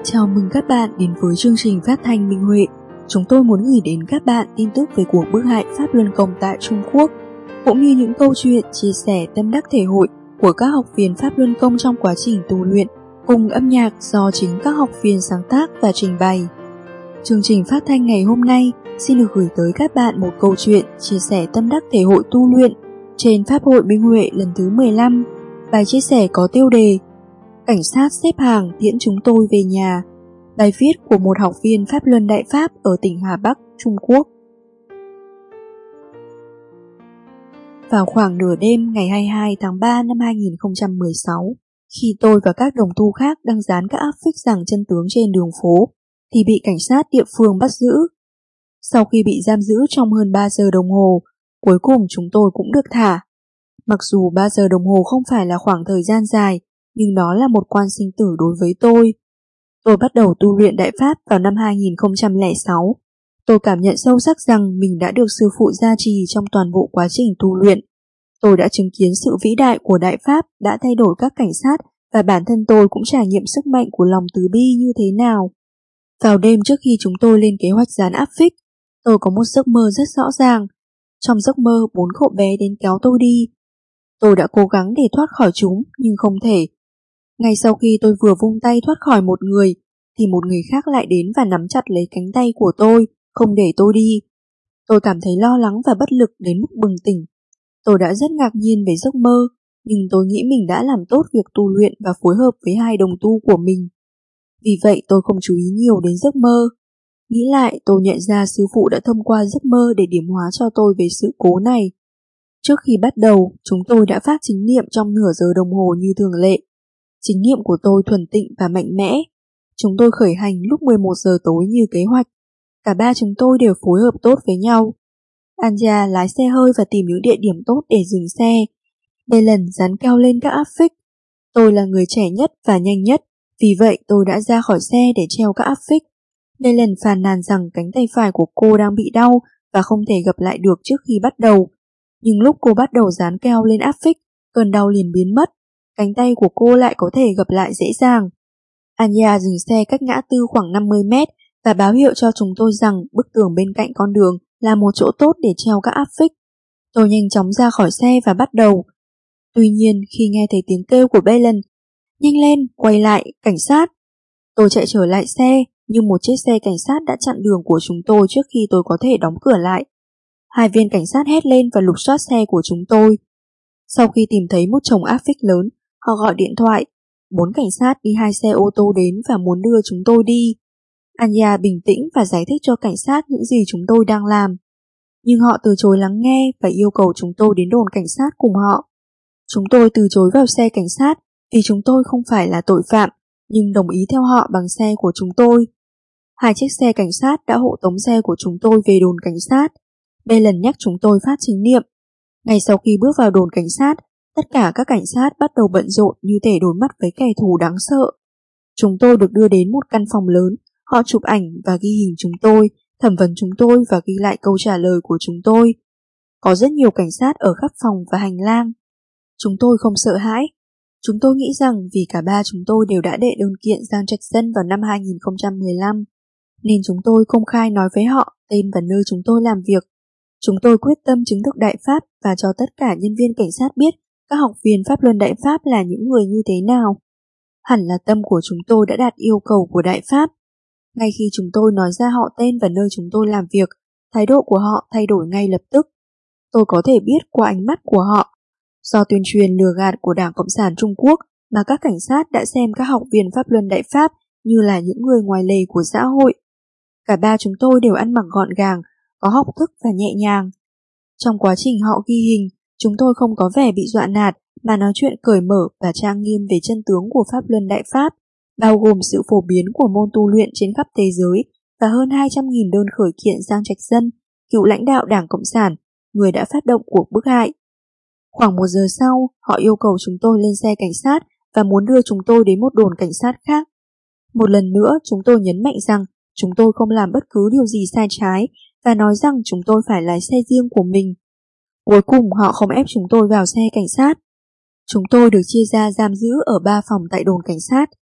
Chào mừng các bạn đến với chương trình phát thanh Minh Huệ. Chúng tôi muốn gửi đến các bạn tin tức về cuộc bức hại Pháp Luân Công tại Trung Quốc, cũng như những câu chuyện chia sẻ tâm đắc thể hội của các học viên Pháp Luân Công trong quá trình tu luyện, cùng âm nhạc do chính các học viên sáng tác và trình bày. Chương trình phát thanh ngày hôm nay xin được gửi tới các bạn một câu chuyện chia sẻ tâm đắc thể hội tu luyện trên Pháp hội Minh Huệ lần thứ 15. Bài chia sẻ có tiêu đề Cảnh sát xếp hàng tiễn chúng tôi về nhà. Bài viết của một học viên Pháp Luân Đại Pháp ở tỉnh Hà Bắc, Trung Quốc. Vào khoảng nửa đêm ngày 22 tháng 3 năm 2016, khi tôi và các đồng tu khác đang dán các áp phích giảng chân tướng trên đường phố, thì bị cảnh sát địa phương bắt giữ. Sau khi bị giam giữ trong hơn 3 giờ đồng hồ, cuối cùng chúng tôi cũng được thả. Mặc dù 3 giờ đồng hồ không phải là khoảng thời gian dài, nhưng nó là một quan sinh tử đối với tôi. Tôi bắt đầu tu luyện Đại Pháp vào năm 2006. Tôi cảm nhận sâu sắc rằng mình đã được sư phụ gia trì trong toàn bộ quá trình tu luyện. Tôi đã chứng kiến sự vĩ đại của Đại Pháp đã thay đổi các cảnh sát, và bản thân tôi cũng trải nghiệm sức mạnh của lòng từ bi như thế nào. Vào đêm trước khi chúng tôi lên kế hoạch dán áp phích, tôi có một giấc mơ rất rõ ràng. Trong giấc mơ, 4 cậu bé đến kéo tôi đi. Tôi đã cố gắng để thoát khỏi chúng, nhưng không thể. Ngay sau khi tôi vừa vung tay thoát khỏi một người, thì một người khác lại đến và nắm chặt lấy cánh tay của tôi, không để tôi đi. Tôi cảm thấy lo lắng và bất lực đến mức bừng tỉnh. Tôi đã rất ngạc nhiên về giấc mơ, nhưng tôi nghĩ mình đã làm tốt việc tu luyện và phối hợp với hai đồng tu của mình. Vì vậy tôi không chú ý nhiều đến giấc mơ. Nghĩ lại, tôi nhận ra sư phụ đã thông qua giấc mơ để điểm hóa cho tôi về sự cố này. Trước khi bắt đầu, chúng tôi đã phát chính niệm trong nửa giờ đồng hồ như thường lệ. Chính niệm của tôi thuần tịnh và mạnh mẽ. Chúng tôi khởi hành lúc 11 giờ tối như kế hoạch. Cả ba chúng tôi đều phối hợp tốt với nhau. Anja lái xe hơi và tìm những địa điểm tốt để dừng xe. Dylan dán keo lên các áp phích. Tôi là người trẻ nhất và nhanh nhất, vì vậy tôi đã ra khỏi xe để treo các áp phích. Dylan phàn nàn rằng cánh tay phải của cô đang bị đau và không thể gập lại được trước khi bắt đầu. Nhưng lúc cô bắt đầu dán keo lên áp phích, cơn đau liền biến mất. Cánh tay của cô lại có thể gập lại dễ dàng. Anya dừng xe cách ngã tư khoảng 50 mét và báo hiệu cho chúng tôi rằng bức tường bên cạnh con đường là một chỗ tốt để treo các áp phích. Tôi nhanh chóng ra khỏi xe và bắt đầu. Tuy nhiên, khi nghe thấy tiếng kêu của Belen, nhanh lên, quay lại, cảnh sát. Tôi chạy trở lại xe, nhưng một chiếc xe cảnh sát đã chặn đường của chúng tôi trước khi tôi có thể đóng cửa lại. Hai viên cảnh sát hét lên và lục soát xe của chúng tôi. Sau khi tìm thấy một chồng áp phích lớn, họ gọi điện thoại. 4 cảnh sát đi 2 xe ô tô đến và muốn đưa chúng tôi đi. Anya bình tĩnh và giải thích cho cảnh sát những gì chúng tôi đang làm. Nhưng họ từ chối lắng nghe và yêu cầu chúng tôi đến đồn cảnh sát cùng họ. Chúng tôi từ chối vào xe cảnh sát vì chúng tôi không phải là tội phạm, nhưng đồng ý theo họ bằng xe của chúng tôi. 2 chiếc xe cảnh sát đã hộ tống xe của chúng tôi về đồn cảnh sát. Đây lần nhắc chúng tôi phát chính niệm. Ngay sau khi bước vào đồn cảnh sát, tất cả các cảnh sát bắt đầu bận rộn như thể đối mặt với kẻ thù đáng sợ. Chúng tôi được đưa đến một căn phòng lớn, họ chụp ảnh và ghi hình chúng tôi, thẩm vấn chúng tôi và ghi lại câu trả lời của chúng tôi. Có rất nhiều cảnh sát ở khắp phòng và hành lang. Chúng tôi không sợ hãi. Chúng tôi nghĩ rằng vì cả ba chúng tôi đều đã đệ đơn kiện Giang Trạch Dân vào năm 2015, nên chúng tôi công khai nói với họ tên và nơi chúng tôi làm việc. Chúng tôi quyết tâm chứng thực Đại Pháp và cho tất cả nhân viên cảnh sát biết các học viên Pháp Luân Đại Pháp là những người như thế nào. Hẳn là tâm của chúng tôi đã đạt yêu cầu của Đại Pháp. Ngay khi chúng tôi nói ra họ tên và nơi chúng tôi làm việc, thái độ của họ thay đổi ngay lập tức. Tôi có thể biết qua ánh mắt của họ. Do tuyên truyền lừa gạt của Đảng Cộng sản Trung Quốc mà các cảnh sát đã xem các học viên Pháp Luân Đại Pháp như là những người ngoài lề của xã hội. Cả ba chúng tôi đều ăn mặc gọn gàng, có học thức và nhẹ nhàng. Trong quá trình họ ghi hình, chúng tôi không có vẻ bị dọa nạt mà nói chuyện cởi mở và trang nghiêm về chân tướng của Pháp Luân Đại Pháp, bao gồm sự phổ biến của môn tu luyện trên khắp thế giới và hơn 200.000 đơn khởi kiện Giang Trạch Dân, cựu lãnh đạo Đảng Cộng sản, người đã phát động cuộc bức hại. Khoảng 1 giờ sau, họ yêu cầu chúng tôi lên xe cảnh sát và muốn đưa chúng tôi đến một đồn cảnh sát khác. Một lần nữa, chúng tôi nhấn mạnh rằng chúng tôi không làm bất cứ điều gì sai trái và nói rằng chúng tôi phải lái xe riêng của mình. Cuối cùng họ không ép chúng tôi vào xe cảnh sát. Chúng tôi được chia ra giam giữ ở 3 phòng tại đồn cảnh sát.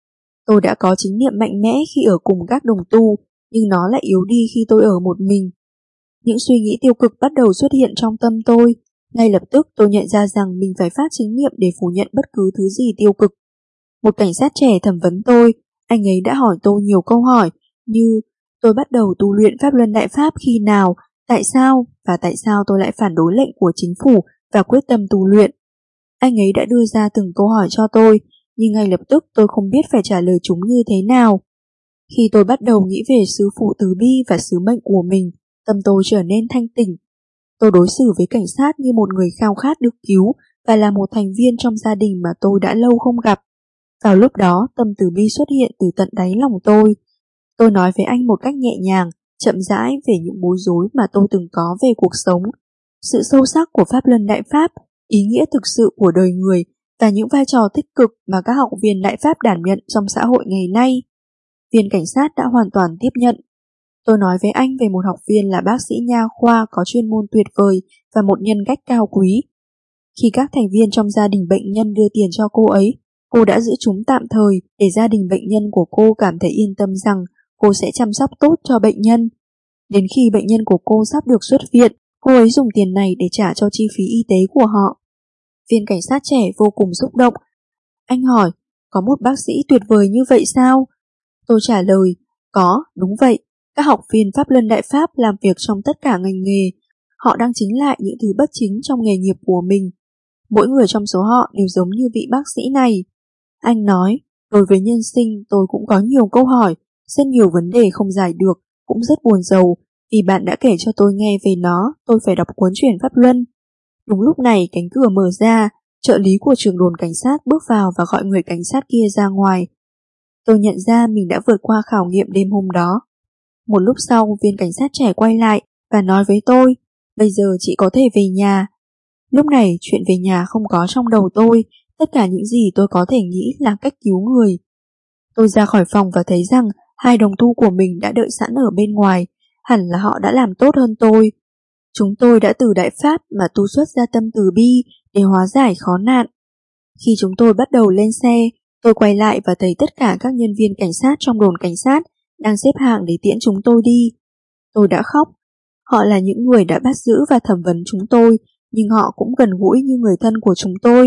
Tôi đã có chính niệm mạnh mẽ khi ở cùng các đồng tu, nhưng nó lại yếu đi khi tôi ở một mình. Những suy nghĩ tiêu cực bắt đầu xuất hiện trong tâm tôi. Ngay lập tức tôi nhận ra rằng mình phải phát chính niệm để phủ nhận bất cứ thứ gì tiêu cực. Một cảnh sát trẻ thẩm vấn tôi, anh ấy đã hỏi tôi nhiều câu hỏi như tôi bắt đầu tu luyện Pháp Luân Đại Pháp khi nào, tại sao và tại sao tôi lại phản đối lệnh của chính phủ và quyết tâm tu luyện. Anh ấy đã đưa ra từng câu hỏi cho tôi, nhưng ngay lập tức tôi không biết phải trả lời chúng như thế nào. Khi tôi bắt đầu nghĩ về sư phụ từ bi và sứ mệnh của mình, tâm tôi trở nên thanh tỉnh. Tôi đối xử với cảnh sát như một người khao khát được cứu và là một thành viên trong gia đình mà tôi đã lâu không gặp. Vào lúc đó, tâm từ bi xuất hiện từ tận đáy lòng tôi. Tôi nói với anh một cách nhẹ nhàng, chậm rãi về những bối rối mà tôi từng có về cuộc sống, sự sâu sắc của Pháp Luân Đại Pháp, ý nghĩa thực sự của đời người và những vai trò tích cực mà các học viên Đại Pháp đảm nhận trong xã hội ngày nay. Viên cảnh sát đã hoàn toàn tiếp nhận. Tôi nói với anh về một học viên là bác sĩ nha khoa có chuyên môn tuyệt vời và một nhân cách cao quý. Khi các thành viên trong gia đình bệnh nhân đưa tiền cho cô ấy, cô đã giữ chúng tạm thời để gia đình bệnh nhân của cô cảm thấy yên tâm rằng cô sẽ chăm sóc tốt cho bệnh nhân. Đến khi bệnh nhân của cô sắp được xuất viện, cô ấy dùng tiền này để trả cho chi phí y tế của họ. Viên cảnh sát trẻ vô cùng xúc động. Anh hỏi, có một bác sĩ tuyệt vời như vậy sao? Tôi trả lời, có, đúng vậy. Các học viên Pháp Luân Đại Pháp làm việc trong tất cả ngành nghề. Họ đang chính lại những thứ bất chính trong nghề nghiệp của mình. Mỗi người trong số họ đều giống như vị bác sĩ này. Anh nói, đối với nhân sinh tôi cũng có nhiều câu hỏi, rất nhiều vấn đề không giải được, cũng rất buồn rầu. Vì bạn đã kể cho tôi nghe về nó, tôi phải đọc cuốn truyện Pháp Luân. Đúng lúc này cánh cửa mở ra, trợ lý của trưởng đồn cảnh sát bước vào và gọi người cảnh sát kia ra ngoài. Tôi nhận ra mình đã vượt qua khảo nghiệm đêm hôm đó. Một lúc sau, viên cảnh sát trẻ quay lại và nói với tôi, bây giờ chị có thể về nhà. Lúc này, chuyện về nhà không có trong đầu tôi, tất cả những gì tôi có thể nghĩ là cách cứu người. Tôi ra khỏi phòng và thấy rằng hai đồng tu của mình đã đợi sẵn ở bên ngoài, hẳn là họ đã làm tốt hơn tôi. Chúng tôi đã từ Đại Pháp mà tu xuất ra tâm từ bi để hóa giải khó nạn. Khi chúng tôi bắt đầu lên xe, tôi quay lại và thấy tất cả các nhân viên cảnh sát trong đồn cảnh sát đang xếp hàng để tiễn chúng tôi đi. Tôi đã khóc. Họ là những người đã bắt giữ và thẩm vấn chúng tôi, nhưng họ cũng gần gũi như người thân của chúng tôi.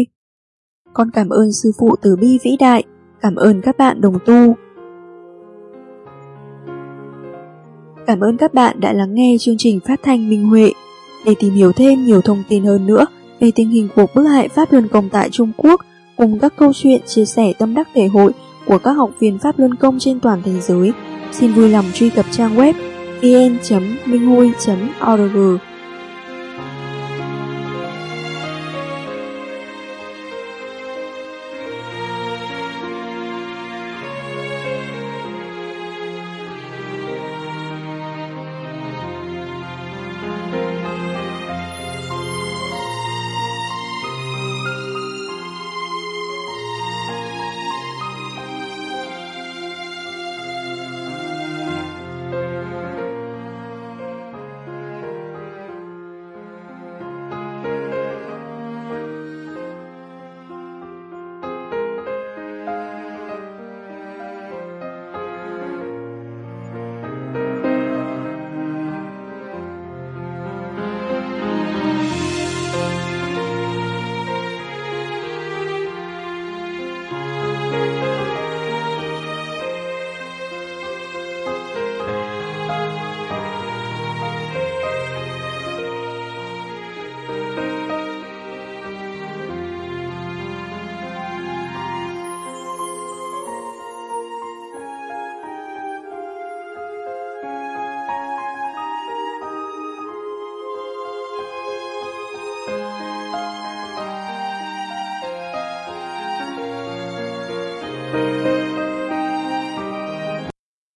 Con cảm ơn sư phụ từ bi vĩ đại, cảm ơn các bạn đồng tu. Cảm ơn các bạn đã lắng nghe chương trình phát thanh Minh Huệ. Để tìm hiểu thêm nhiều thông tin hơn nữa về tình hình cuộc bức hại Pháp Luân Công tại Trung Quốc, cùng các câu chuyện chia sẻ tâm đắc thể hội của các học viên Pháp Luân Công trên toàn thế giới, xin vui lòng truy cập trang web vn.minhui.org.